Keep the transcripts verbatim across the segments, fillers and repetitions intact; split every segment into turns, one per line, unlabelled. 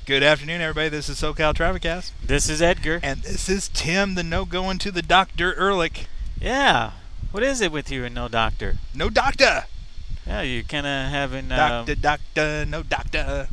Good afternoon, everybody. This is SoCal Traficast.
This is Edgar.
And this is Tim, the no going to the doctor Ehrlich.
Yeah. What is it with you and no doctor?
No doctor.
Yeah, you're kind of having... Um,
doctor, doctor, no doctor.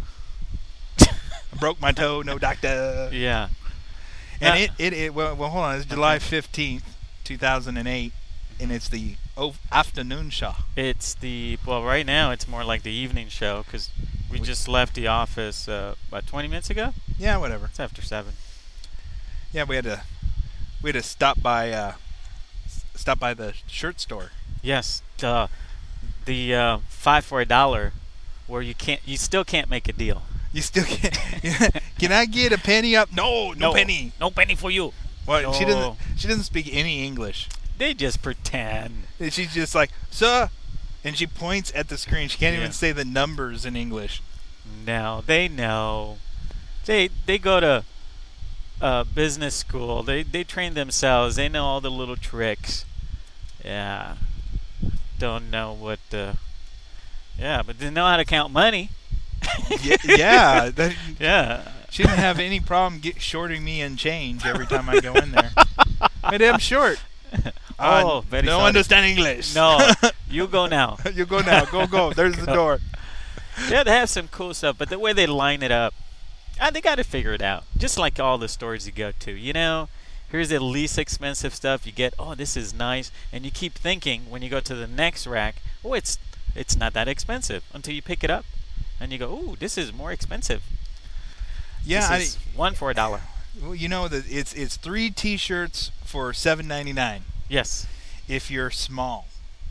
I broke my toe, no doctor.
Yeah.
And
Uh,
it, it, it well, well, hold on. It's July fifteenth, two thousand eight, and it's the o- afternoon show.
It's the... Well, right now it's more like the evening show because we
We-
just left the office, uh, about twenty minutes ago?
Yeah, whatever.
It's after seven.
Yeah, we had to we had to stop by uh, s- stop by the shirt store.
Yes. The, the uh, five for a dollar where you can't... You still can't make a deal.
You still can't. Can I get a penny up? No, no, penny.
No penny for you.
Well, she
No.
doesn't. She doesn't speak any English.
They just pretend.
And she's just like, "Sir," and she points at the screen. She can't
Yeah.
even say the numbers in English.
No, they know. They they go to uh, business school. They they train themselves. They know all the little tricks. Yeah. Don't know what the. Yeah, but they know how to count money.
yeah, yeah. That,
Yeah.
she didn't have any problem get shorting me in change every time I go in there. Madam Short. Uh,
Oh, very
no
sorry.
understand English.
No, you go now.
You go now. Go, go. There's the
Go.
door.
Yeah, they have some cool stuff, but the way they line it up, ah, they got to figure it out. Just like all the stores you go to, you know, here's the least expensive stuff you get. Oh, this is nice, and you keep thinking when you go to the next rack, oh, it's it's not that expensive until you pick it up, and you go, ooh, this is more expensive.
Yeah, I,
this is one for a dollar.
well, you know that it's it's three T-shirts for seven ninety-nine
Yes.
if you're small.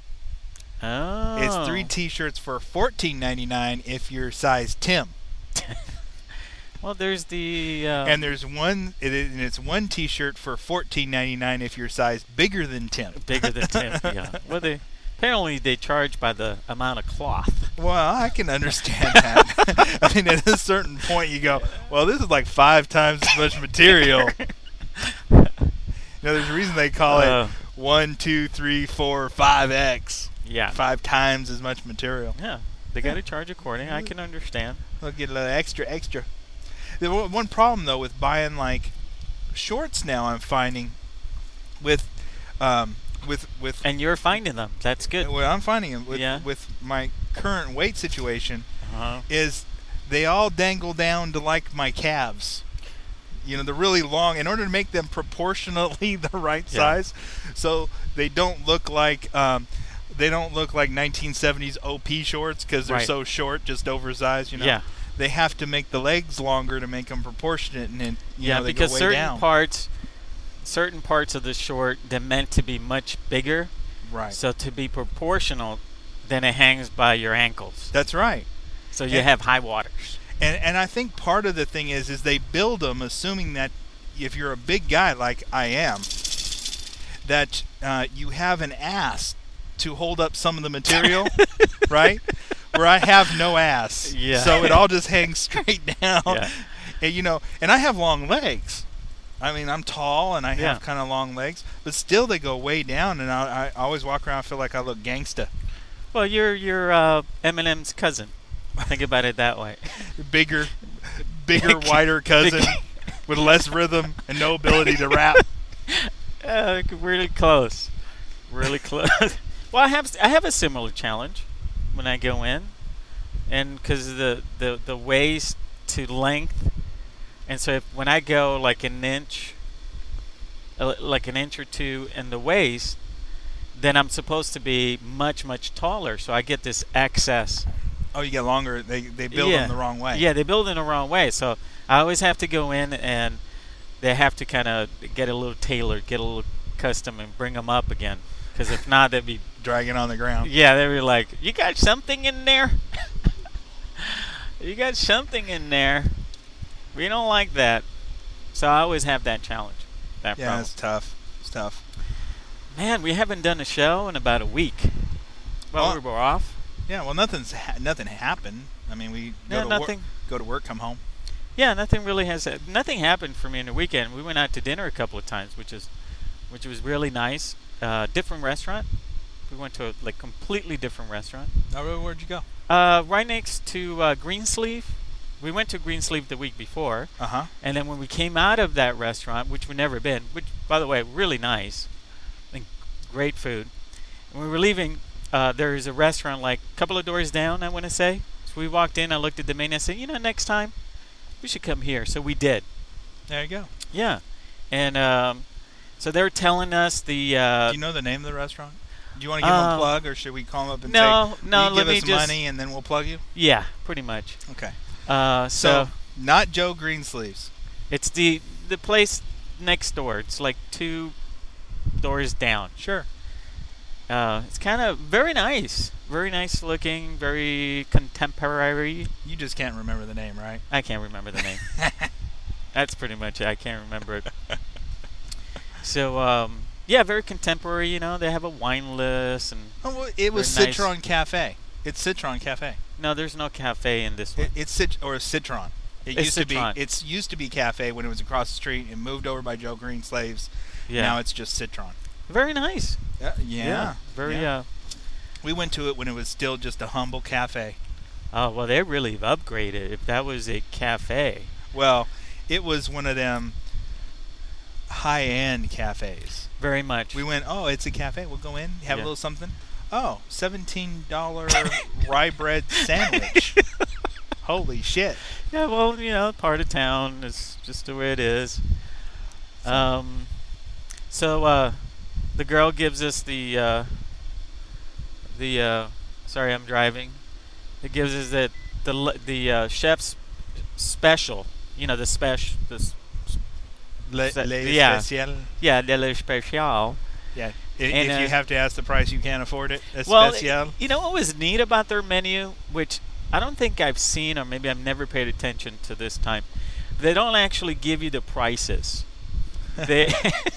Oh.
It's three T-shirts for fourteen ninety-nine if you're size Tim.
Well, there's the. Uh,
And there's one, it is, and it's one T-shirt for fourteen ninety-nine if you're size bigger than Tim.
bigger than Tim. Yeah. Well, they apparently they charge by the amount of cloth.
Well, I can understand that. I mean, at a certain point, you go, well, this is like five times as much material. You know, there's a reason they call
Uh,
it one, two, three, four, five X.
Yeah.
Five times as much material.
Yeah. They got to charge according. I can understand.
They'll get a little extra, extra. The one one problem though with buying like shorts now, I'm finding with um, with with
And you're finding them. That's good.
what I'm finding with
Yeah.
with my current weight situation
Uh-huh.
is they all dangle down to like my calves. You know, they're really long in order to make them proportionately the right
Yeah.
size, so they don't look like um, they don't look like nineteen seventies O P shorts because they're
Right.
so short, just oversized. You know,
Yeah.
they have to make the legs longer to make them proportionate, and then you
Yeah,
know, they
because
go way
certain
down.
parts, certain parts of the short, they're meant to be much bigger.
Right.
So to be proportional, then it hangs by your ankles.
That's right.
So you
And-
have high waters.
And and I think part of the thing is is they build them assuming that if you're a big guy like I am, that uh, you have an ass to hold up some of the material, right? Where I have no ass,
Yeah.
so it all just hangs straight down.
Yeah.
And, you know, and I have long legs. I mean, I'm tall and I
Yeah.
have kind of long legs, but still they go way down, and I, I always walk around and feel like I look gangsta.
Well, you're you're uh, Eminem's cousin. Think about it that way.
Bigger, bigger,
Big-
wider cousin
big-
with less rhythm and no ability to rap.
Uh, really close. Really close. Well, I have I have a similar challenge when I go in, and because the, the the waist to length, and so if, when I go like an inch, uh, like an inch or two in the waist, then I'm supposed to be much much taller. So I get this excess.
Oh, you get longer. They they build
Yeah.
them the wrong way.
Yeah, they build in the wrong way. So I always have to go in and they have to kind of get a little tailored, get a little custom, and bring them up again. Because if not, they'd be
Dragging on the ground.
yeah, they'd be like, "You got something in there? You got something in there? We don't like that." So I always have that challenge. That
Yeah,
problem.
it's tough. It's tough.
Man, we haven't done a show in about a week. Well,
Well,
we were off.
Yeah, well, nothing's ha- nothing happened. I mean, we go
Yeah,
to
nothing.
work, go to work, come home.
Yeah, nothing really has. Nothing happened for me in the weekend. We went out to dinner a couple of times, which is, which was really nice. Uh, different restaurant. We went to a like completely different restaurant.
Oh, where'd you go?
Uh, right next to uh, Greensleeve, We went to Greensleeve the week before,
Uh huh.
and then when we came out of that restaurant, which we'd never been, which by the way, really nice, and great food. When we were leaving, uh, there's a restaurant like a couple of doors down, I want to say. So we walked in. I looked at the menu. I said, you know, next time we should come here. So we did.
There you go.
Yeah, and um, so they're telling us the. Uh,
Do you know the name of the restaurant? Do you want to give them
uh,
a plug, or should we call them up and
no,
say,
no,
will you
let
give
me
us
just-
money and then we'll plug you?
Yeah, pretty much.
Okay.
Uh,
So,
so
not Joe Greensleeves.
it's the the place next door. It's like two doors down.
Sure.
Uh, it's kind of very nice, very nice looking, very contemporary.
You just can't remember the name, right?
I can't remember the name. That's pretty much it. I can't remember it. So um, yeah, very contemporary. You know, they have a wine list and
Oh, well, it was
Very nice.
Citron Cafe. It's Citron Cafe.
no, there's no cafe in this one.
It, it's Cit or Citron. It
It's
used
Citron.
to be. It's used to be Cafe when it was across the street. It moved over by Joe Greensleeves.
Yeah,
Now it's just Citron.
very nice.
Uh, yeah.
very.
yeah.
Uh,
We went to it when it was still just a humble cafe.
oh well, they really have upgraded. If that was a cafe,
Well, it was one of them high-end cafes.
very much.
We went, oh, it's a cafe. We'll go in, have a
Yeah.
little something. Oh, seventeen dollar rye bread sandwich. Holy shit.
Yeah, well, you know, part of town is just the way it is. Um, so uh, the girl gives us the uh, the uh, sorry, I'm driving. It gives us that the l- the uh, chef's special. You know, the special. The s-
Le,
Se-
le
yeah.
Especial.
yeah, de le special.
Yeah. I-
And,
if you
uh,
have to ask the price, you can't afford it.
Well,
Especial.
you know what was neat about their menu, which I don't think I've seen, or maybe I've never paid attention to this time. They don't actually give you the prices. They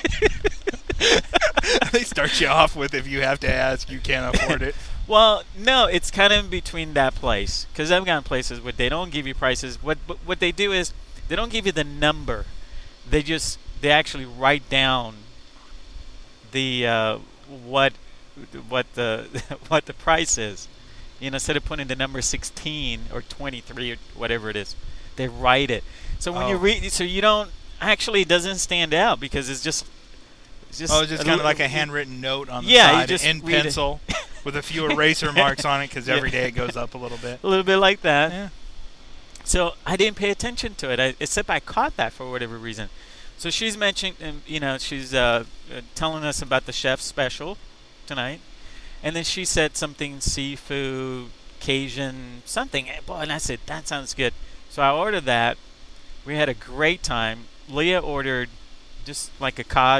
They start you off with, if you have to ask, you can't afford it.
well, no, it's kind of in between that place, because I've gone places where they don't give you prices. What but what they do is they don't give you the number. They just they actually write down the uh, what what the what the price is. You know, instead of putting the number sixteen or twenty-three or whatever it is, they write it. So when you
Oh.
read, so you don't actually it doesn't stand out because it's just it's just
Oh, just
a
kind of
li-
like a handwritten note on the
Yeah, you
side
just
in
read it.
pencil with a few eraser marks on it because
Yeah.
every day it goes up a little bit.
a little bit like that.
Yeah.
So I didn't pay attention to it, I, except I caught that for whatever reason. So she's mentioning, um, you know, she's uh, uh, telling us about the chef's special tonight, and then she said something seafood, Cajun, something. Eh, Boy, and I said that sounds good. So I ordered that. We had a great time. Leah ordered just like a cod.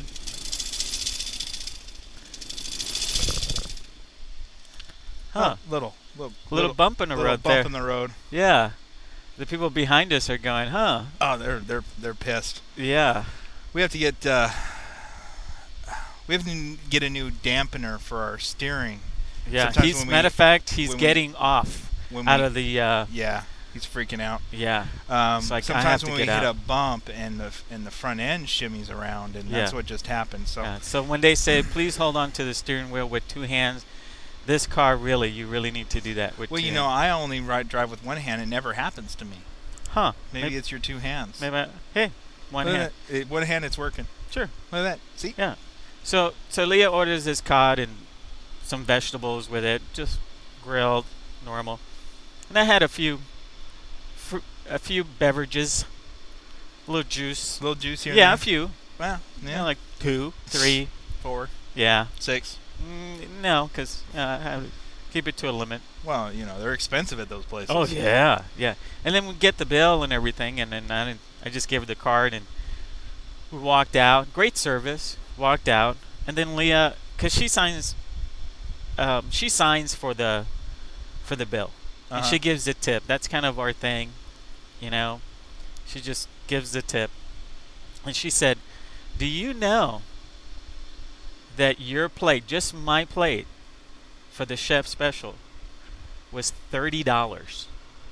Huh?
Oh, little, little,
Little bump in the
little
road
bump
there.
in the road.
Yeah. The people behind us are going, huh?
Oh, they're they're they're pissed.
Yeah.
We have to get uh, we have to get a new dampener for our steering.
Yeah.
Sometimes
He's
when we-
matter of fact, he's
when we-
getting off
When
out
we,
of the. Uh,
yeah, he's freaking out.
yeah.
Um,
It's like, I
sometimes
have to
when we
get
hit
out.
a bump and the and the front end shimmies around, and that's
Yeah.
what just happened. So
Yeah. So when they say, please hold on to the steering wheel with two hands, this car really, you really need to do that with
well,
two
you know,
hands.
I only ride drive with one hand. It never happens to me.
Huh.
Maybe,
Maybe,
it's your two hands.
maybe I- hey, one
Look at
hand.
that. It- one hand, it's working.
Sure.
Look at that. See?
Yeah. So so Leah orders this cod and some vegetables with it, just grilled, normal. And I had a few, fr- a few beverages, a little juice.
A little juice here.
Yeah, a
and
few.
there. Well,
You
yeah,
know, like two, three.
four,
Yeah.
six.
Mm, no, because uh, I keep it to a limit.
Well, you know, they're expensive at those places.
Oh yeah, yeah. And then we get the bill and everything, and then I, didn't, I just gave her the card, and we walked out. Great service. Walked out, and then Leah, cause she signs, um, she signs for the, for the bill, and
Uh-huh.
she gives the tip. That's kind of our thing, you know. She just gives the tip, and she said, "Do you know that your plate, just my plate, for the chef special, was thirty dollars?"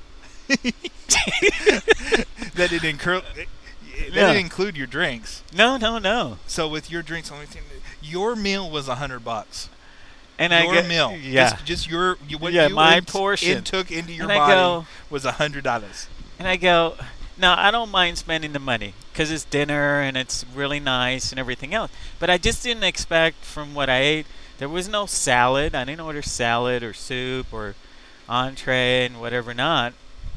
that did incur- that
Yeah.
didn't include your drinks.
No, no, no.
So with your drinks, only thing, your meal was a hundred bucks.
And I
Your
get,
Yeah.
Yeah.
Just, just your you, what
Yeah,
you
my
int-
portion.
intook into your
And I
body
go-
was a hundred dollars.
And I go, no, I don't mind spending the money because it's dinner and it's really nice and everything else. But I just didn't expect from what I ate. There was no salad. I didn't order salad or soup or entree and whatever not.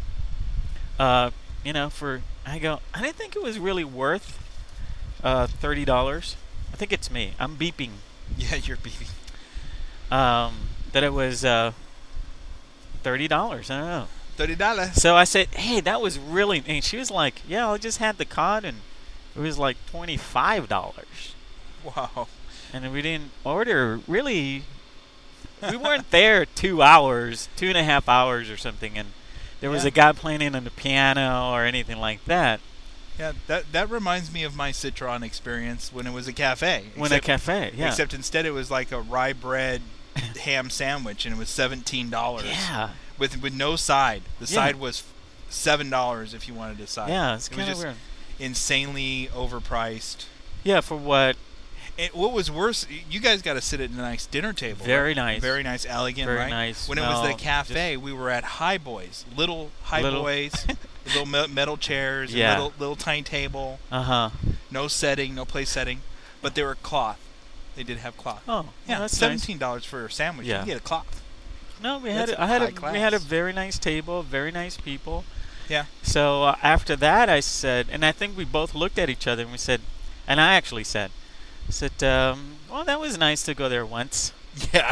Uh, you know, for I go, I didn't think it was really worth uh, thirty dollars. I think it's me. I'm beeping.
Yeah, you're beeping.
Um, that it was uh, thirty dollars. I don't know.
Thirty dollars.
So I said, "Hey, that was really." And she was like, "Yeah, I just had the cod, and it was like twenty-five dollars."
Wow.
And we didn't order really. We weren't there two hours, two and a half hours or something, and there was
Yeah.
a guy playing on the piano or anything like that.
Yeah, that that reminds me of my Citron experience when it was a cafe.
When a
except-
cafe, yeah,
Except instead it was like a rye bread ham sandwich, and it was seventeen dollars.
yeah,
With with no side. The
Yeah.
side was seven dollars if you wanted a side.
yeah. It's
It was
kind of
just
weird.
insanely overpriced.
Yeah, for what?
And what was worse, you guys got to sit at a nice dinner table.
Very
right?
nice.
Very nice, elegant,
Very
right?
nice.
When it was
Smell,
the cafe, we were at High Boys, little High
Little-
Boys, little me- metal chairs,
Yeah.
and little little tiny table,
Uh huh.
no setting, no place setting, but they were cloth. They did have cloth.
Oh,
Yeah,
well, that's nice.
seventeen dollars for a sandwich.
Yeah.
You can get a cloth.
No, we had
That's
a, I had
high
a we had a
class.
very nice table, very nice people.
Yeah.
So uh, after that, I said, and I think we both looked at each other and we said, and I actually said, I said, um, well, that was nice to go there once.
Yeah.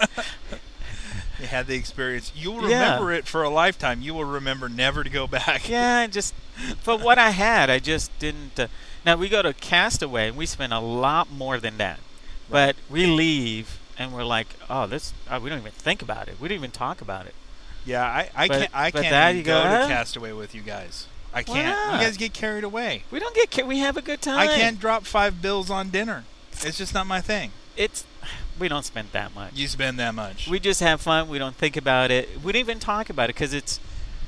You had the experience. You will
Yeah.
remember it for a lifetime. You will remember never to go back.
Yeah, just for what I had, I just didn't. Uh, now we go to Castaway and we spend a lot more than that, but we leave and we're like, oh, this uh, we don't even think about it. We don't even talk about it.
Yeah, I, I
But-
can't I
but
can't
that
even
you
go,
go,
to
huh?
Castaway with you guys. I
Why
can't.
not?
You guys get carried away.
We don't get. Ca- we have a good time.
I can't drop five bills on dinner. It's just not my thing.
It's. We don't spend that much.
You spend that much.
We just have fun. We don't think about it. We don't even talk about it because it's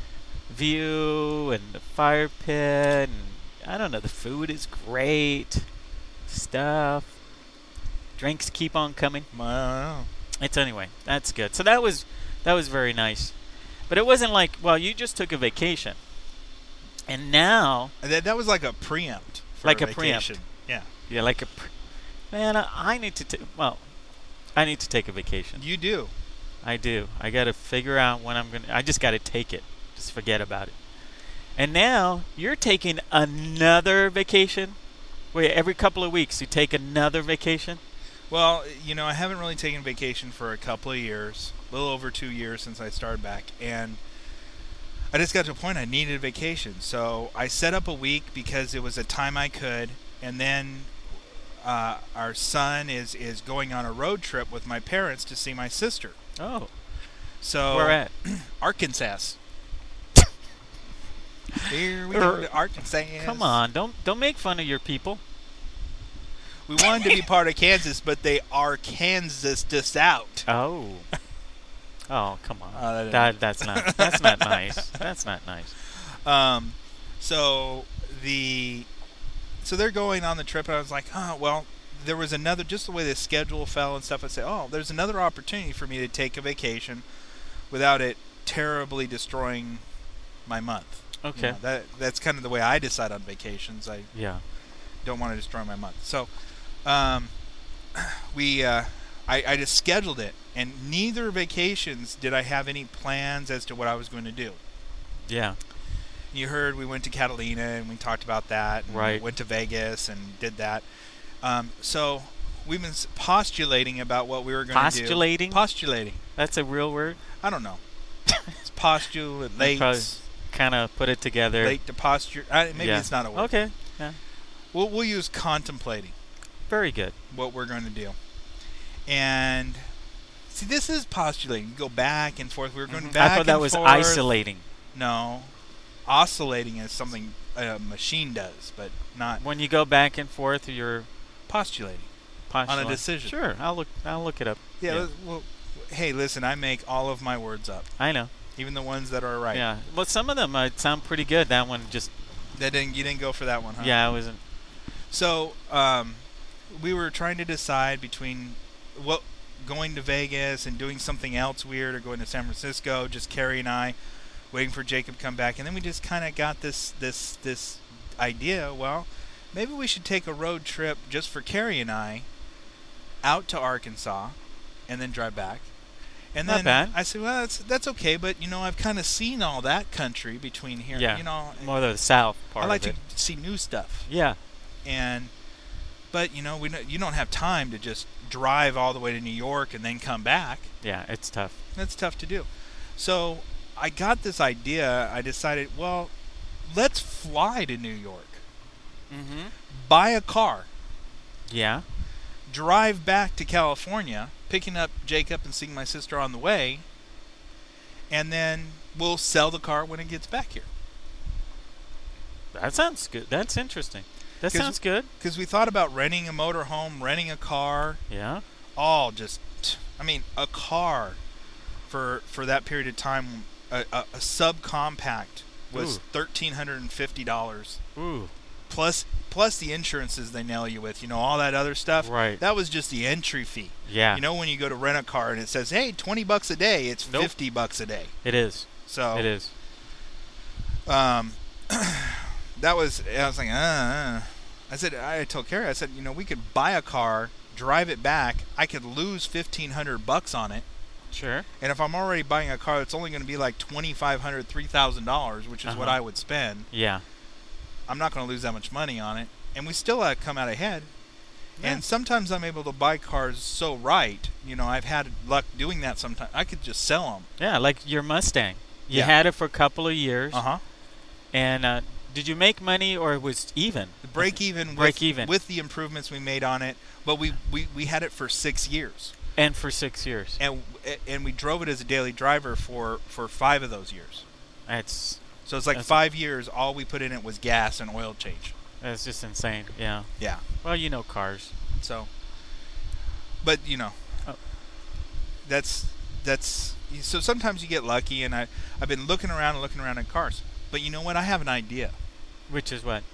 view and the fire pit. And I don't know. The food is great. Stuff. Drinks keep on coming.
I don't know.
It's anyway. That's good. So that was that was very nice. But it wasn't like, well, you just took a vacation, and now,
That, that was like a preempt. For
Like
a,
a preempt.
vacation. Yeah.
yeah, like a pr- man. I, I need to. ta- well, I need to take a vacation.
You do.
I do. I got to figure out when I'm going to. I just got to take it. Just forget about it. And now you're taking another vacation. Wait, every couple of weeks you take another vacation?
Well, you know, I haven't really taken vacation for a couple of years, a little over two years since I started back, and I just got to a point I needed a vacation. So I set up a week because it was a time I could, and then uh, our son is, is going on a road trip with my parents to see my sister.
Oh,
So
where at?
Arkansas. Here we go to Arkansas.
Come on, don't don't make fun of your people.
We wanted to be part of Kansas, but they are Kansas us out.
Oh. Oh, come on.
Uh, that-
that that's not that's not nice. That's not nice.
Um, so the so they're going on the trip, and I was like, oh well, there was another, just the way the schedule fell and stuff. I said, oh, there's another opportunity for me to take a vacation without it terribly destroying my month. You
Okay.
know, that that's kind of the way I decide on vacations. I
Yeah.
don't want to destroy my month. So, um, we uh, I, I just scheduled it, and neither vacations did I have any plans as to what I was going to do.
Yeah.
You heard we went to Catalina and we talked about that. And
Right.
Went to Vegas and did that. Um, so we've been s- postulating about what we were going to do.
Postulating?
Postulating.
That's a real word.
I don't know. It's postulate.
Probably kind of put it together.
Late to posture. I, maybe
Yeah.
it's not a word.
Okay. Yeah.
We'll we'll use contemplating
Very good.
what we're going to do. And see, this is postulating. You go back and forth. We were going
Mhm.
back
I thought that
and
was
forth.
isolating.
No, oscillating is something a machine does, but not
When you go back and forth, you're
postulating.
postulating.
decision.
Sure. I'll look. I'll look it up.
Yeah.
Yeah.
let's- Well, hey, listen. I make all of my words up,
I know.
even the ones that are right.
Yeah. Well, some of them uh, sound pretty good. That one just.
That didn't. You didn't go for that one, huh?
Yeah. I wasn't.
So, um, we were trying to decide between what going to Vegas and doing something else weird, or going to San Francisco. Just Carrie and I. waiting for Jacob to come back, and then we just kind of got this this this idea. Well, maybe we should take a road trip just for Carrie and I out to Arkansas, and then drive back. And
Not
then
bad.
I said, well, that's that's okay, but you know, I've kind of seen all that country between here.
Yeah.
You know,
More the south part
I like
of
to
it.
see new stuff.
Yeah.
And but you know, we don't- you don't have time to just drive all the way to New York and then come back.
Yeah, it's tough.
That's tough to do. So I got this idea. I decided, well, let's fly to New York,
Mm-hmm.
buy a car,
Yeah.
drive back to California, picking up Jacob and seeing my sister on the way, and then we'll sell the car when it gets back here.
That sounds good. That's interesting. That
'Cause-
sounds good.
Because we thought about renting a motorhome, renting a car,
Yeah.
all just, I mean, a car for for that period of time, a, a, a subcompact was
Ooh.
thirteen hundred and fifty dollars
Ooh.
plus plus the insurances they nail you with, you know, all that other stuff.
Right.
That was just the entry fee.
Yeah.
You know, when you go to rent a car and it says, "Hey, twenty bucks a day," it's
Nope.
fifty bucks a day.
It is.
So
It is.
Um, that was I was like, uh, uh. I said I told Carrie, I said, you know, we could buy a car, drive it back. I could lose fifteen hundred bucks on it.
Sure.
And if I'm already buying a car, it's only going to be like twenty-five hundred, three thousand dollars, which is what
Uh-huh.
I would spend.
Yeah.
I'm not going to lose that much money on it, and we still uh, come out ahead.
Yeah.
And sometimes I'm able to buy cars so right. You know, I've had luck doing that. Sometimes I could just sell them.
Yeah, like your Mustang. You
Yeah.
had it for a couple of years.
Uh huh.
And uh, did you make money or it was even?
Break even.
Break
with,
even.
with the improvements we made on it, but we, we, we had it for six years.
And for six years.
And and we drove it as a daily driver for, for five of those years.
That's
So it's like
That's-
five years. All we put in it was gas and oil change.
that's just insane. Yeah.
Yeah.
Well, you know cars.
So, but you know,
Oh.
that's that's so sometimes you get lucky, and I I've been looking around and looking around at cars. But you know what? I have an idea.
Which is what?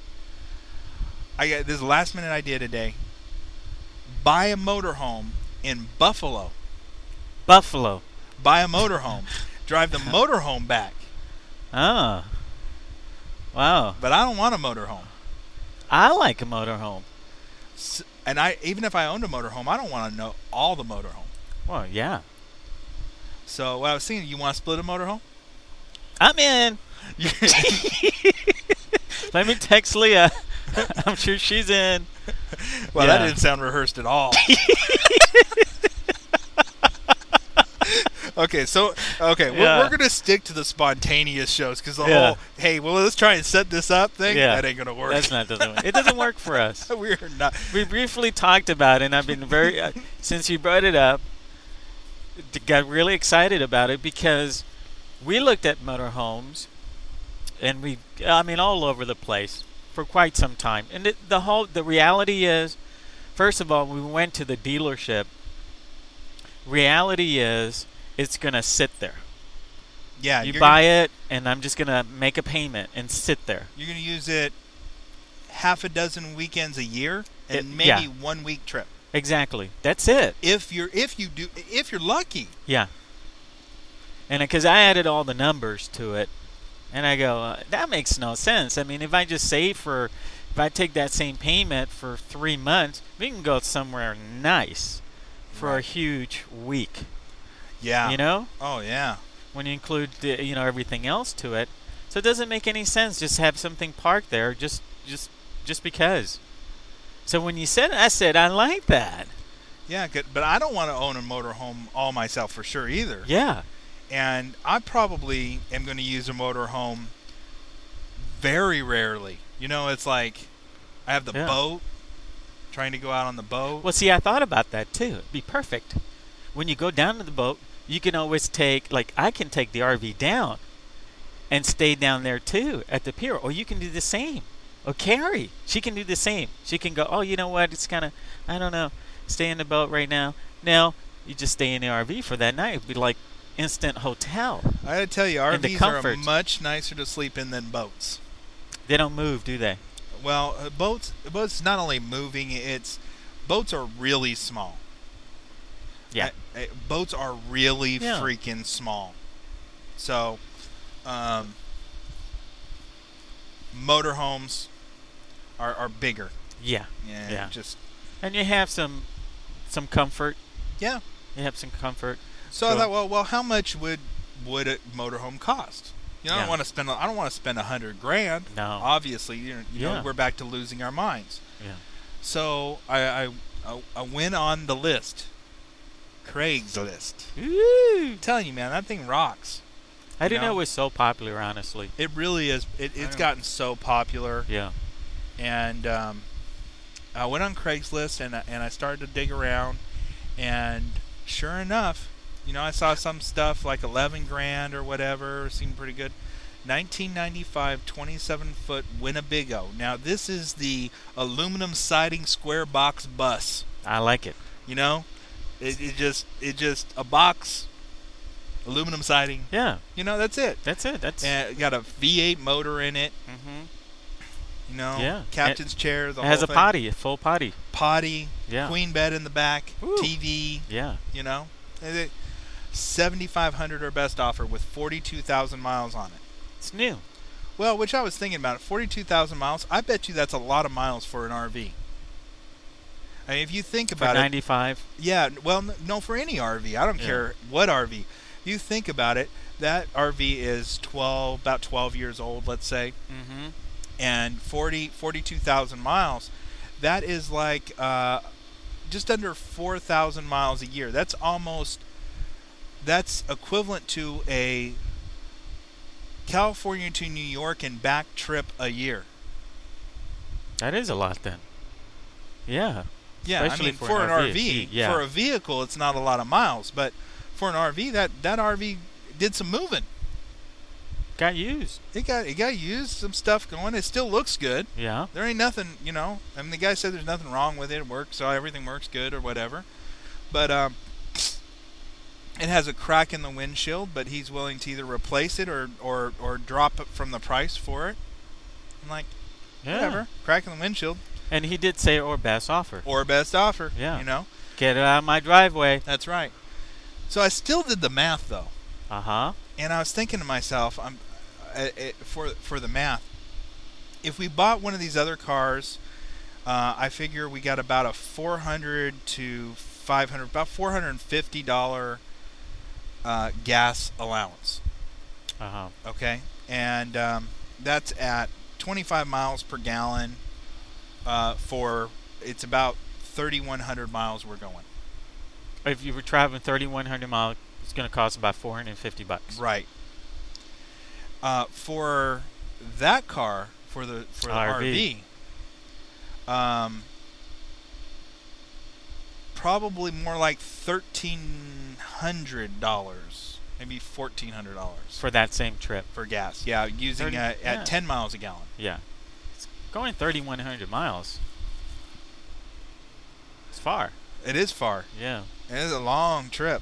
I got this last minute idea today. Buy a motorhome in Buffalo.
Buffalo.
Buy a motorhome. Drive the motorhome back.
Oh. Wow.
But I don't want a motorhome.
I like a motorhome.
S- And I even if I owned a motorhome, I don't want to know all the motorhome.
Well, yeah.
So what I was thinking, you want to split a motorhome?
I'm in. Let me text Leah. I'm sure she's in.
Well,
Yeah.
that didn't sound rehearsed at all. Okay, so okay,
Yeah.
we're, we're gonna stick to the spontaneous shows because the
Yeah.
whole "hey, well, let's try and set this up" thing
Yeah.
that ain't gonna work.
That's not doesn't work. It doesn't work for us.
We're not.
We briefly talked about it, and I've been very uh, since you brought it up. d- Got really excited about it because we looked at motorhomes, and we, I mean, all over the place for quite some time. And it, the whole, the reality is, first of all, we went to the dealership. Reality is, it's gonna sit there.
Yeah,
You
you're
buy
gonna,
it, and I'm just gonna make a payment and sit there.
You're gonna use it half a dozen weekends a year and
It-
maybe
yeah.
one week trip.
Exactly. That's it.
If you're if you do if you're lucky.
Yeah. And because I added all the numbers to it, and I go, uh, that makes no sense. I mean, if I just save for, if I take that same payment for three months, we can go somewhere nice for a
Right.
huge week.
Yeah.
You know,
Oh yeah.
when you include the, you know, everything else to it, so it doesn't make any sense just have something parked there just just just because. So when you said it, I said I like that.
Yeah, good. But I don't want to own a motorhome all myself for sure either.
Yeah.
And I probably am going to use a motorhome very rarely. You know, it's like I have the
Yeah.
boat, trying to go out on the boat.
Well, see, I thought about that too. It'd be perfect. When you go down to the boat, you can always take, like, I can take the R V down and stay down there too at the pier, or you can do the same. Or Carrie, she can do the same. She can go, oh, you know what? It's kind of, I don't know, stay in the boat right now. No, you just stay in the R V for that night. It'd be like instant hotel.
I gotta tell you,
And the
R Vs are
comfort.
much nicer to sleep in than boats.
They don't move, do they?
Well, uh, boats, boats not only moving, it's boats are really small.
Yeah.
Uh, uh, boats are really
Yeah.
freaking small. So, um, motorhomes are, are bigger.
Yeah.
Yeah,
Yeah.
just
And you have some some comfort.
yeah.
You have some comfort.
So I
Go-
thought, well, well, how much would would a motorhome cost? You know, I
Yeah.
don't want to spend. I don't want to spend a hundred grand.
No.
Obviously, you know, you
Yeah.
know, we're back to losing our minds.
Yeah.
So I, I I I went on the list. Craigslist.
Ooh.
I'm telling you, man, that thing rocks.
I didn't
know?
know it was so popular, honestly.
It really is. It, it's
know.
gotten so popular.
Yeah.
And um, I went on Craigslist and I, and I started to dig around, and sure enough, you know, I saw some stuff like eleven grand or whatever, seemed pretty good. nineteen ninety-five twenty-seven foot Winnebago. Now this is the aluminum siding square box bus.
I like it.
You know, it, it just it just a box, aluminum siding.
Yeah.
You know, that's it.
That's it. That's.
And it got a V eight motor in it.
Mm-hmm.
You know,
Yeah.
captain's chair. The
It has
whole
a
thing.
potty, a full potty.
potty,
Yeah.
queen bed in the back,
Ooh.
T V,
Yeah.
you know. And it- seventy-five hundred or best offer with forty-two thousand miles on it.
It's new.
Well, which I was thinking about, forty-two thousand miles, I bet you that's a lot of miles for an R V. I mean, if you think
For
about it,
ninety-five.
yeah, well, n- no, for any R V, I don't
Yeah.
care what R V. You think about it, that R V is twelve, about twelve years old, let's say,
Mm-hmm.
and forty, forty-two thousand miles. That is like uh, just under four thousand miles a year. That's almost, that's equivalent to a California to New York and back trip a year.
That is a lot then. Yeah.
Yeah,
Especially
I mean,
for
for,
an
an
R
R
V,
V,
yeah.
for a vehicle, it's not a lot of miles, but for an R V, that, that R V did some moving.
Got used.
It got it got used, some stuff going. It still looks good.
Yeah.
There ain't nothing, you know. I mean, the guy said there's nothing wrong with it. It works, so everything works good or whatever. But um, it has a crack in the windshield, but he's willing to either replace it or, or, or drop it from the price for it. I'm like,
Yeah.
whatever. Crack in the windshield
And he did say or best offer.
or best offer.
Yeah.
You know,
Get it out of my driveway.
that's right. So I still did the math though,
Uh huh.
and I was thinking to myself, I'm uh, it, for for the math. If we bought one of these other cars, uh, I figure we got about a four hundred to five hundred, about four hundred and fifty dollar uh, gas allowance.
Uh huh.
Okay, and um, that's at twenty-five miles per gallon. Uh, for it's about thirty-one hundred miles we're going.
If you were traveling thirty-one hundred miles, it's going to cost about four hundred fifty bucks.
Right. Uh, for that car, for the for the
R V.
R V, um, probably more like thirteen hundred dollars, maybe fourteen hundred dollars
For that same trip.
for gas. Yeah, using
thirty
uh, at
yeah.
ten miles a gallon.
Yeah. It's going thirty-one hundred miles. It's far.
It is far.
Yeah.
It is a long trip.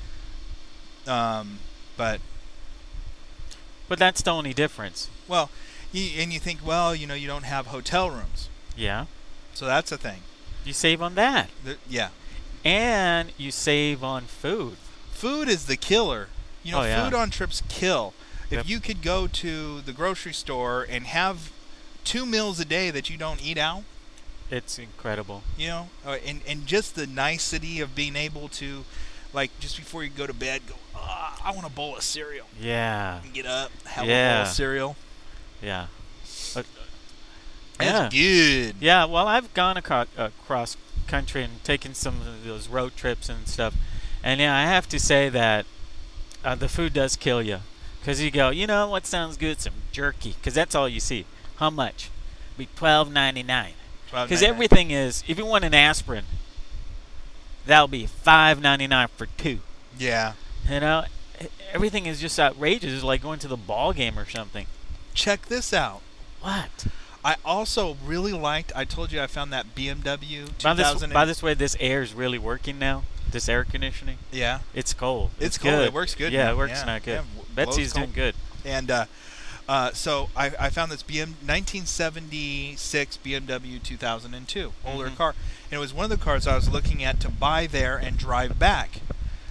Um, but
But that's the only difference.
well, you, and you think, well, you know, you don't have hotel rooms,
Yeah.
so that's a thing.
You save on that.
The, yeah.
And you save on food.
Food is the killer. You know,
Oh, yeah.
food on trips kill. If
Yep.
you could go to the grocery store and have two meals a day that you don't eat out,
It's incredible.
you know, uh, and, and just the nicety of being able to, like, just before you go to bed, go, ah, I want a bowl of cereal.
Yeah.
And get up, have a
Yeah.
bowl of cereal.
Yeah. But,
That's
yeah.
good.
Yeah, well, I've gone aco- across country and taken some of those road trips and stuff. And yeah, I have to say that uh, the food does kill you. Because you go, you know what sounds good? Some jerky. Because that's all you see. How much? Be twelve ninety-nine. Because everything is, if you want an aspirin, that'll be five ninety-nine for two.
Yeah.
You know, e- everything is just outrageous. It's like going to the ball game or something.
Check this out.
What?
I also really liked, I told you I found that B M W
By this,
2000.
by this way, this air is really working now. This air conditioning.
yeah.
It's cold.
It's,
It's
cool.
good.
It works good.
Yeah,
now.
it works
yeah.
not good.
Yeah, w-
Betsy's
blows
doing
cold.
good.
And uh, uh, so I, I found this B M nineteen seventy-six B M W two thousand two, older
Mhm.
car. And it was one of the cars I was looking at to buy there and drive back.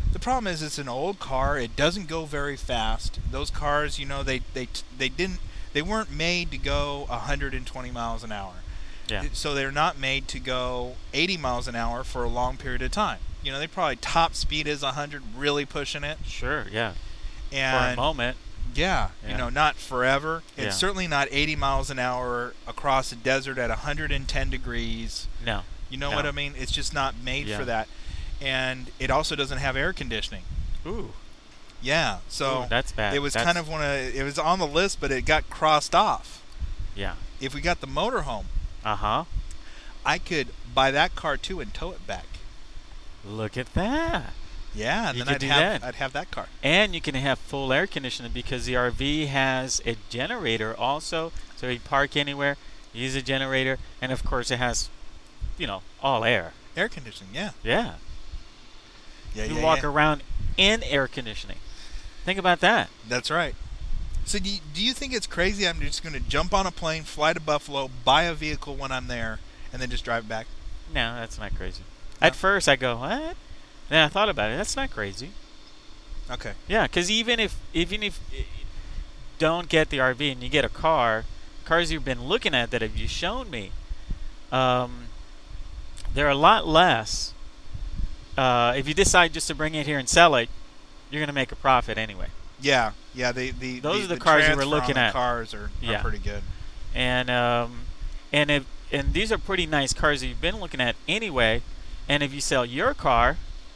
The problem is it's an old car. It doesn't go very fast. Those cars, you know, they they they didn't they weren't made to go one hundred twenty miles an hour.
Yeah.
So they're not made to go eighty miles an hour for a long period of time. You know, they probably top speed is one hundred, really pushing it.
Sure, yeah.
And
For a moment.
Yeah,
Yeah.
you know, not forever. It's
Yeah.
certainly not eighty miles an hour across a desert at one hundred ten degrees.
No.
You know
No.
what I mean? It's just not made
Yeah.
for that. And it also doesn't have air conditioning.
Ooh.
Yeah, so
Ooh, that's bad.
it was
That's-
kind of one of it was on the list, but it got crossed off.
Yeah.
If we got the motorhome,
Uh-huh.
I could buy that car too and tow it back.
Look at that.
Yeah, and
You
then
could
I'd
do
have
that.
I'd have that car.
And you can have full air conditioning because the R V has a generator also. So you park anywhere, use a generator, and of course it has, you know, all air.
Air conditioning, yeah.
Yeah.
Yeah,
You
yeah,
walk
yeah.
around in air conditioning. Think about that.
That's right. So do you, do you think it's crazy I'm just going to jump on a plane, fly to Buffalo, buy a vehicle when I'm there, and then just drive back?
No, that's not crazy.
No?
At first I go, what? Then I thought about it. That's not crazy.
Okay.
Yeah, because even if even if you don't get the R V and you get a car, cars you've been looking at that have you shown me, um, they're a lot less. Uh, if you decide just to bring it here and sell it, you're gonna make a profit anyway.
Yeah, yeah. The, the
Those
the,
are the
the
cars you were
transfer on
looking
the
at.
Cars are, are
Yeah.
pretty good.
And um, and if and these are pretty nice cars that you've been looking at anyway. And if you sell your car,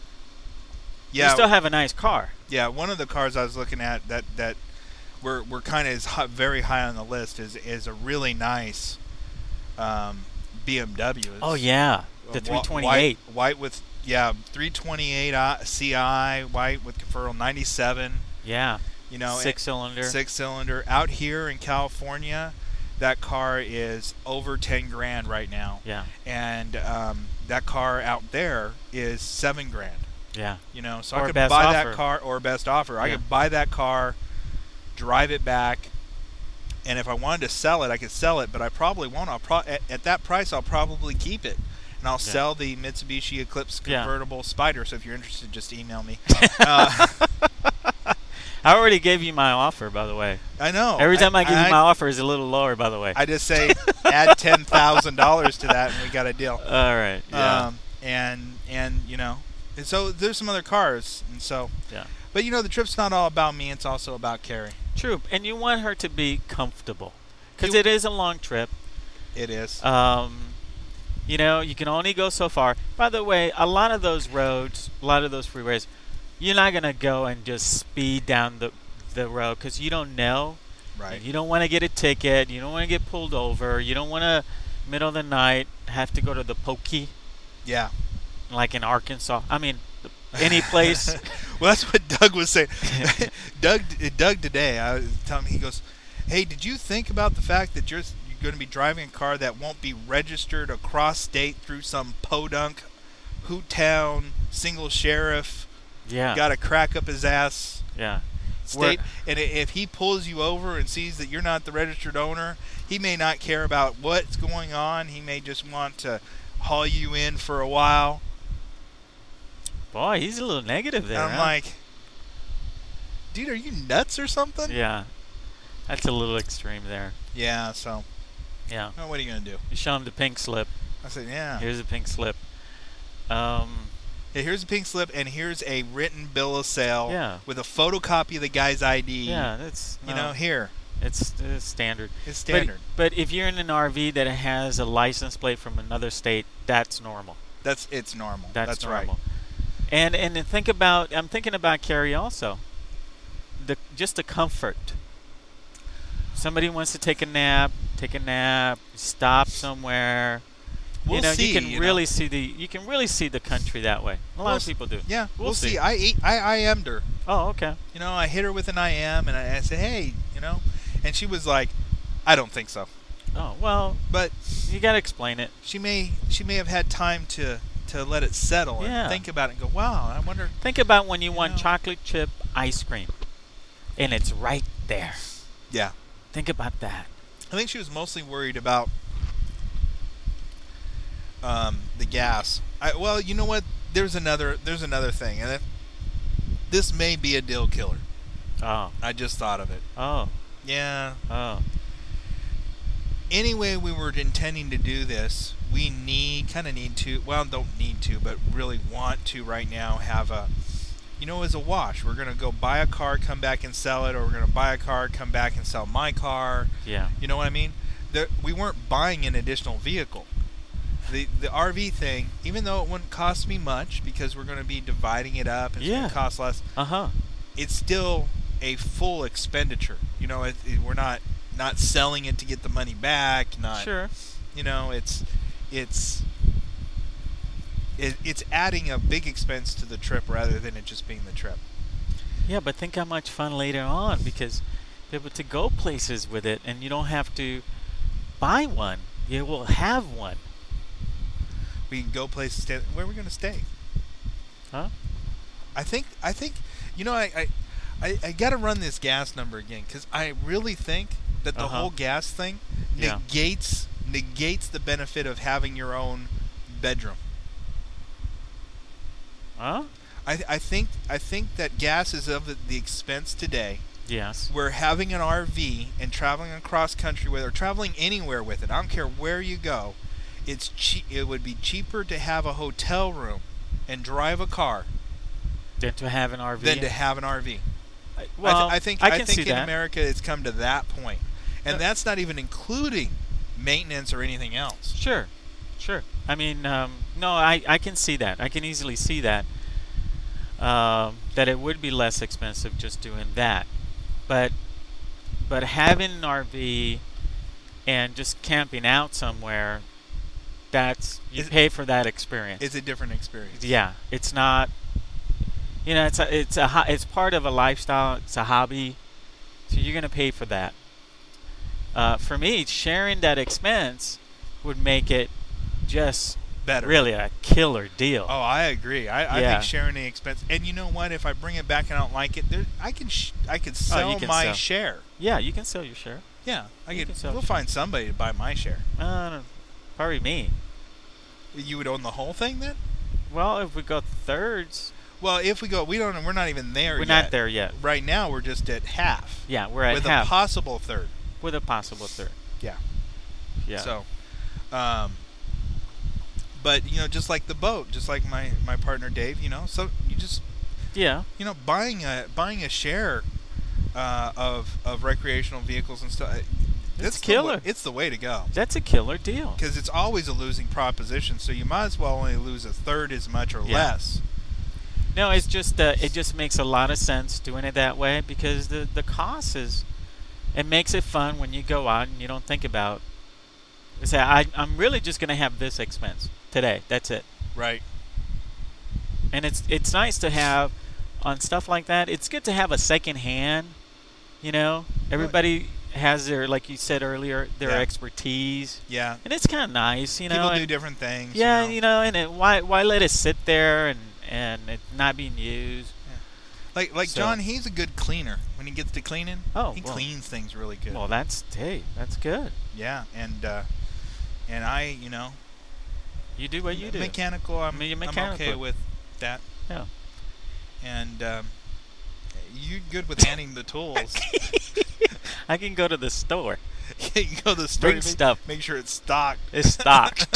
Yeah,
you still have a nice car.
yeah. One of the cars I was looking at that that we're we're kind of is hi- very high on the list is is a really nice um, B M W. It's
Oh yeah, the
a
three
wh-
twenty-eight.
White, white with yeah three twenty-eight I- C I white with convertible ninety-seven.
Yeah,
You know,
six cylinder.
six cylinder. Out here in California, that car is over ten grand right now,
Yeah,
and um, that car out there is seven grand.
yeah.
You know, so
Or
I could
best
buy
offer.
that car or best offer. I
Yeah.
could buy that car, drive it back, and if I wanted to sell it, I could sell it. But I probably won't. I'll pro- at, at that price, I'll probably keep it, and I'll
Yeah.
sell the Mitsubishi Eclipse
Yeah.
convertible Spider. So if you're interested, just email me. uh,
I already gave you my offer, by the way.
I know.
Every time I, give
I,
you my offer is a little lower, by the way.
I just say add ten thousand dollars to that, and we got a deal.
All right. Yeah.
Um, and and you know, and so there's some other cars, and so.
Yeah.
But you know, the trip's not all about me; it's also about Carrie.
True, and you want her to be comfortable because
You-
it is a long trip.
It is.
Um, you know, you can only go so far. By the way, a lot of those roads, a lot of those freeways, you're not gonna go and just speed down the the road because you don't know.
Right.
You don't want to get a ticket. You don't want to get pulled over. You don't want to, middle of the night, have to go to the pokey,
Yeah.
like in Arkansas. I mean, any place.
Well, that's what Doug was saying. Doug, Doug today, I was telling him, he goes, "Hey, did you think about the fact that you're you're going to be driving a car that won't be registered across state through some podunk, hoot town, single sheriff,
Yeah.
got to crack up his ass
Yeah.
state, and i- if he pulls you over and sees that you're not the registered owner, he may not care about what's going on. He may just want to haul you in for a while."
Boy, he's a little negative there.
And I'm
huh?
like, dude, are you nuts or something?
Yeah. That's a little extreme there.
Yeah, so,
Yeah.
oh, what are you going to do?
You show him the pink slip.
I said, yeah.
Here's a pink slip. Um,
Yeah, here's a pink slip, and here's a written bill of sale
Yeah.
with a photocopy of the guy's I D.
yeah, that's
You
no,
know, here.
it's, it's standard.
It's standard.
But, but if you're in an R V that has a license plate from another state, that's normal.
That's It's normal.
That's,
That's
normal.
right.
And and then think about I'm thinking about Carrie also. The just the comfort. Somebody wants to take a nap, take a nap, stop somewhere.
We'll
you know,
see.
you can
you
really
know.
see the you can really see the country that way. A lot
We'll
of
s-
people do.
Yeah, we'll,
We'll
see.
see.
I, e- I I M'd her.
Oh, okay.
You know, I hit her with an I M, and I, I said, hey, you know, and she was like, I don't think so.
Oh, well,
But
you got to explain it.
she may she may have had time to to let it settle
Yeah.
and think about it and go, wow, I wonder.
Think about when you,
You
want
know.
chocolate chip ice cream and it's right there.
Yeah.
Think about that.
I think she was mostly worried about um, the gas. I, well, you know what? There's another. There's another thing, and it, this may be a deal killer.
Oh.
I just thought of it.
Oh.
Yeah.
Oh.
Anyway, we were intending to do this. We need, kind of need to, well, don't need to, but really want to right now have a, you know, as a wash. We're going to go buy a car, come back and sell it, or we're going to buy a car, come back and sell my car.
Yeah.
You know what I mean? There, we weren't buying an additional vehicle. The the R V thing, even though it wouldn't cost me much because we're going to be dividing it up and it's
Yeah.
going to cost less,
Uh-huh.
it's still a full expenditure. You know, it, it, we're not not selling it to get the money back. Not
Sure.
You know, it's it's it, it's adding a big expense to the trip rather than it just being the trip.
Yeah, but think how much fun later on, because you're able to go places with it, and you don't have to buy one. You will have one.
We can go places. Stay, where are we going to stay?
Huh?
I think I think you know I I, I, I got to run this gas number again because I really think that the
Uh-huh.
whole gas thing
Yeah.
negates negates the benefit of having your own bedroom.
Huh?
I I think I think that gas is of the, the expense today.
Yes.
Where having an R V and traveling across country with it, or traveling anywhere with it, I don't care where you go, it's che- it would be cheaper to have a hotel room and drive a car
Than to have an R V.
than to have an R V.
I-
I,
well,
th- I think
I
I,
can
think
see
in
that.
America it's come to that point, and
No.
that's not even including maintenance or anything else.
Sure, sure. I mean, um, no, I, I can see that. I can easily see that. Um, that it would be less expensive just doing that, but but having an R V and just camping out somewhere, that's you
Is-
pay for that experience.
It's a different experience.
Yeah, it's not. You know, it's a, it's a ho- it's part of a lifestyle. It's a hobby, so you're gonna pay for that. Uh, for me, sharing that expense would make it just
Better.
really a killer deal.
Oh, I agree. I, I
Yeah.
think sharing the expense, and you know what? If I bring it back and I don't like it, there, I can sh- I could sell
can
my
sell.
share.
Yeah, you can sell your share.
Yeah, I
You
could.
can sell
We'll
share.
find somebody to buy my share.
Uh, no, probably me.
You would own the whole thing then?
Well, if we go thirds,
Well, if we go, we don't. We're not even there
we're
yet.
not there yet.
Right now, we're just at half.
Yeah, we're at
with
half
a possible third.
with a possible third.
Yeah.
Yeah.
So, um, but you know, just like the boat, just like my my partner Dave, you know, so you just
yeah.
you know buying a buying a share uh, of of recreational vehicles and stuff. It's
killer.
The way, it's the way to go
That's a killer deal.
because it's always a losing proposition. So you might as well only lose a third as much or
Yeah.
less.
No, it's just uh, it just makes a lot of sense doing it that way because the the cost is it makes it fun when you go out and you don't think about. Say I I'm really just gonna have this expense today. That's it.
Right.
And it's it's nice to have on stuff like that. It's good to have a second hand. You know, everybody has their, like you said earlier, their
Yeah.
expertise,
Yeah.
and it's kind of nice. You know,
People do
and-
different things.
yeah,
You know.
you know, and it, why why let it sit there and and it not being used?
Like like
So-
John, he's a good cleaner. When he gets to cleaning,
Oh,
he
well.
cleans things really good.
Well, that's hey, that's good.
Yeah, and uh, and I, you know,
You do what you do.
mechanical. I'm,
Me-
I'm okay
mechanical.
with that.
Yeah.
And um, you good with handing the tools?
I can go to the store.
You can go to the store.
Bring
make,
stuff.
Make sure it's stocked.
It's stocked.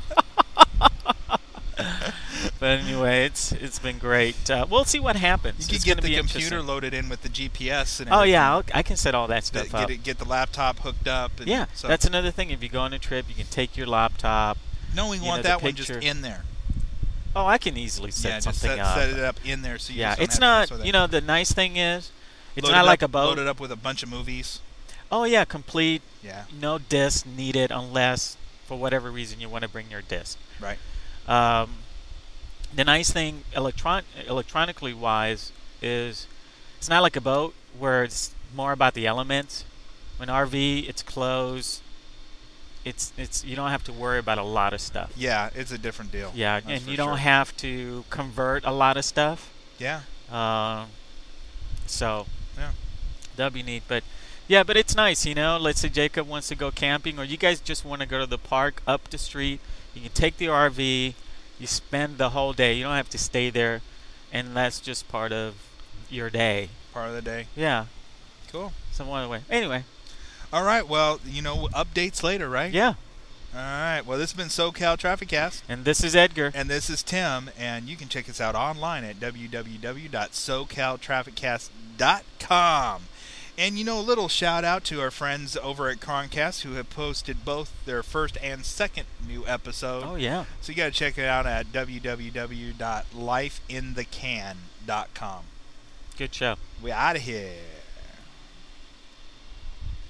But anyway, it's it's been great. Uh, we'll see what happens.
You can
It's
get
gonna
the
be
computer
interesting.
loaded in with the G P S and
Oh
everything.
yeah, I'll, I can set all that
That-
stuff
get
up.
it, get the laptop hooked up. And
Yeah,
so
that's another thing. If you go on a trip, you can take your laptop.
no, we
you
want
know, the
that one just
picture.
in there.
Oh, I can easily set
yeah, just
something
set,
up.
set it up in there so you
yeah,
just don't
it's
have to mess
not.
with
You
it.
know, the nice thing is, it's
Load
not
it
like
up,
a boat.
Load it up with a bunch of movies.
Oh yeah, complete.
Yeah,
No disc needed unless for whatever reason you want to bring your disc.
right.
Um, the nice thing, electron electronically wise, is it's not like a boat where it's more about the elements. When R V, it's closed. It's it's you don't have to worry about a lot of stuff.
Yeah, it's a different deal.
Yeah,
That's
and
for
you don't
sure.
have to convert a lot of stuff.
Yeah,
Um, so
yeah.
that'd be neat. But yeah, but it's nice, you know. Let's say Jacob wants to go camping, or you guys just want to go to the park up the street. You can take the R V. You spend the whole day. You don't have to stay there, and that's just part of your day.
Part of the day.
Yeah,
Cool.
some other way. Anyway,
All right. Well, you know, updates later, right?
yeah.
All right. Well, this has been SoCal Traffic Cast.
And this is Edgar.
And this is Tim, and you can check us out online at w w w dot so cal traffic cast dot com. And, you know, a little shout out to our friends over at Croncast who have posted both their first and second new episode.
Oh, yeah.
So you got to check it out at w w w dot life in the can dot com.
Good show.
We out of here.